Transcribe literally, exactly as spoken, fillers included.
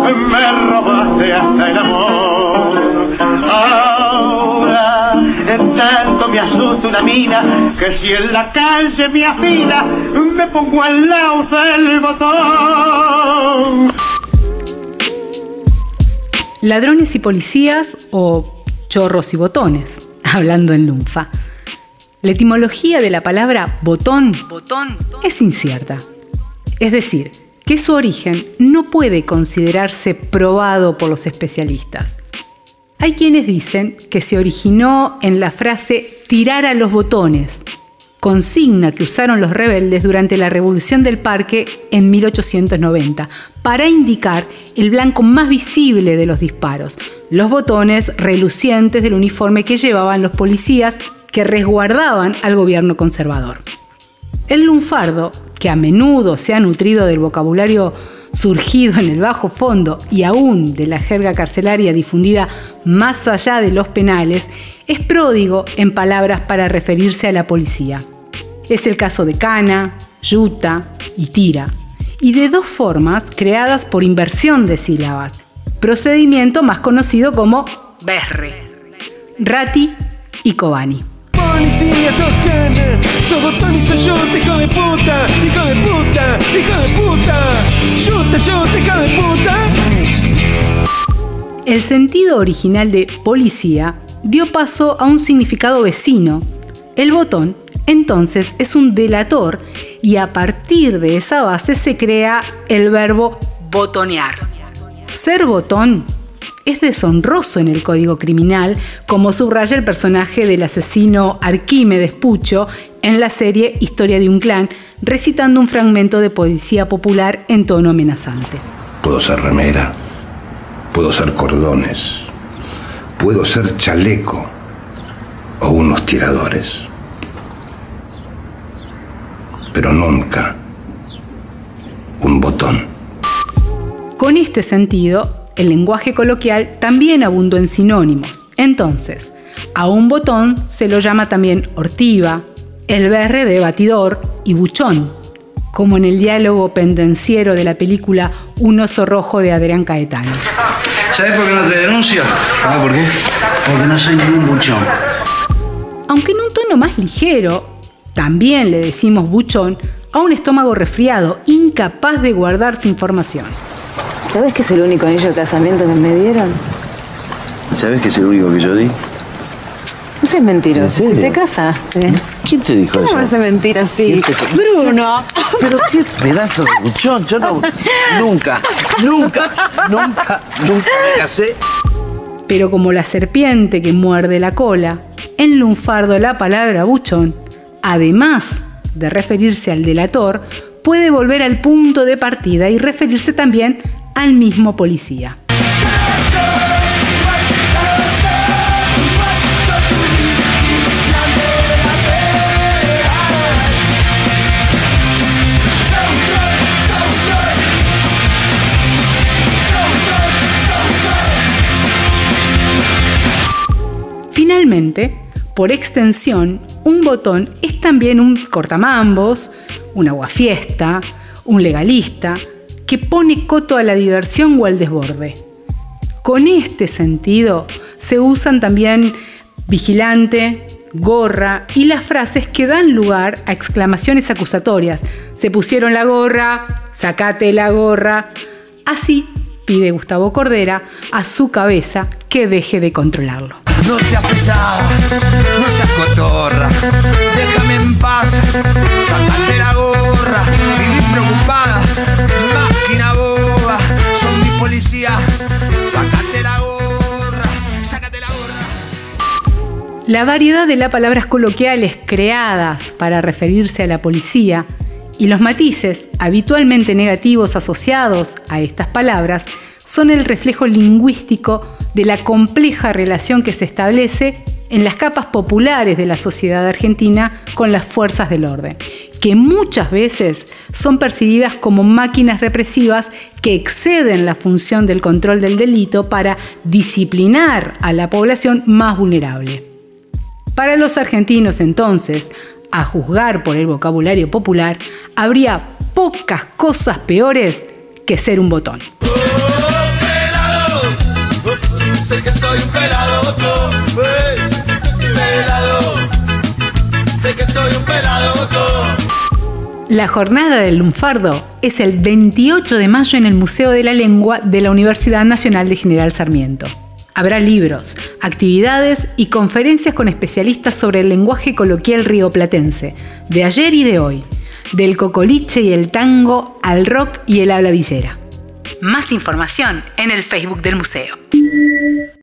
me robaste hasta el amor. Ahora, en tanto me asusta una mina, que si en la calle me afila, me pongo al lado del botón. Ladrones y policías o chorros y botones, hablando en lunfa. La etimología de la palabra botón, botón es incierta. Es decir, que su origen no puede considerarse probado por los especialistas. Hay quienes dicen que se originó en la frase tirar a los botones, consigna que usaron los rebeldes durante la Revolución del Parque en mil ochocientos noventa, para indicar el blanco más visible de los disparos, los botones relucientes del uniforme que llevaban los policías que resguardaban al gobierno conservador. El lunfardo, que a menudo se ha nutrido del vocabulario surgido en el bajo fondo y aún de la jerga carcelaria difundida más allá de los penales, es pródigo en palabras para referirse a la policía. Es el caso de cana, yuta y tira, y de dos formas creadas por inversión de sílabas, procedimiento más conocido como berre, Ratti y Cobani. Policía, sos cana, sos botón y soy yo, hijo de puta, hijo de puta, hijo de puta, yuta, yo, hijo de puta. El sentido original de policía dio paso a un significado vecino. El botón, entonces, es un delator y a partir de esa base se crea el verbo botonear. Ser botón es deshonroso en el Código Criminal, como subraya el personaje del asesino Arquímedes Pucho en la serie Historia de un clan, recitando un fragmento de poesía popular en tono amenazante. Puedo ser remera, puedo ser cordones, puedo ser chaleco o unos tiradores, pero nunca un botón. Con este sentido, el lenguaje coloquial también abundó en sinónimos. Entonces, a un botón se lo llama también ortiva, el berre de batidor y buchón, como en el diálogo pendenciero de la película Un oso rojo de Adrián Caetano. ¿Sabes por qué no te denuncio? Ah, ¿por qué? Porque no soy ningún buchón. Aunque en un tono más ligero, también le decimos buchón a un estómago resfriado, incapaz de guardarse información. ¿Sabes que es el único anillo de casamiento que me dieron? ¿Sabes que es el único que yo di? No seas mentiroso. Si te casaste. ¿Quién te dijo ¿Cómo eso? vas a mentir así? Te... Bruno. Pero qué pedazo de buchón. Yo no... nunca, nunca, nunca, nunca me casé. Pero como la serpiente que muerde la cola, en lunfardo la palabra buchón, además de referirse al delator, puede volver al punto de partida y referirse también al mismo policía. Finalmente, por extensión, un botón es también un cortamambos, un aguafiesta, un legalista, que pone coto a la diversión o al desborde. Con este sentido se usan también vigilante, gorra y las frases que dan lugar a exclamaciones acusatorias. Se pusieron la gorra, sacate la gorra. Así pide Gustavo Cordera a su cabeza que deje de controlarlo. No seas pesada, no seas cotorra, déjame en paz, sacate la gorra, vivís preocupada, máquina boba, son mi policía, sacate la gorra, sacate la gorra. La variedad de las palabras coloquiales creadas para referirse a la policía y los matices habitualmente negativos asociados a estas palabras son el reflejo lingüístico de la compleja relación que se establece en las capas populares de la sociedad argentina con las fuerzas del orden, que muchas veces son percibidas como máquinas represivas que exceden la función del control del delito para disciplinar a la población más vulnerable. Para los argentinos, entonces, a juzgar por el vocabulario popular, habría pocas cosas peores que ser un botón. Sé que soy un pelado botón, hey, pelado. Sé que soy un pelado botón. La jornada del lunfardo es el veintiocho de mayo en el Museo de la Lengua de la Universidad Nacional de General Sarmiento. Habrá libros, actividades y conferencias con especialistas sobre el lenguaje coloquial rioplatense, de ayer y de hoy, del cocoliche y el tango al rock y el habla villera. Más información en el Facebook del museo.